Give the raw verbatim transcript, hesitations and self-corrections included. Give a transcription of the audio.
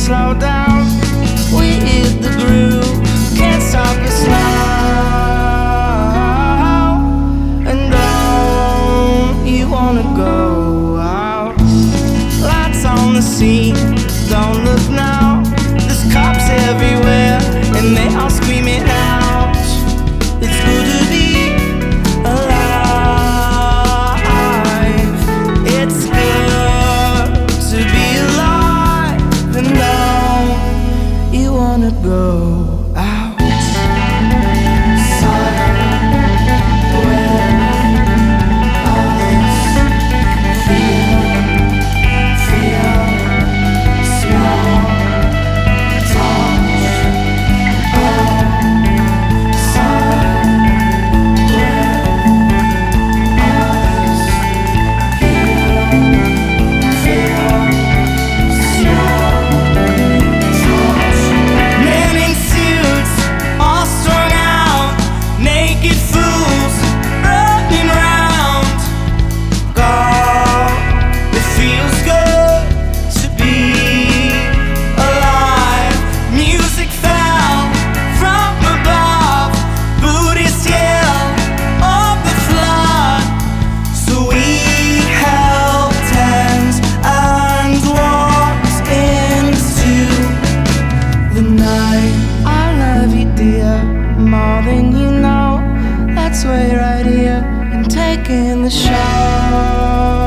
slow down. We hit the groove, can't stop us now. And don't you wanna go out? Lights on the scene, don't look now. There's cops everywhere and they all screaming out. It's good to be alive. It's good to be alive. And don't you wanna go out? More than you know, let's wait right here and take in the show.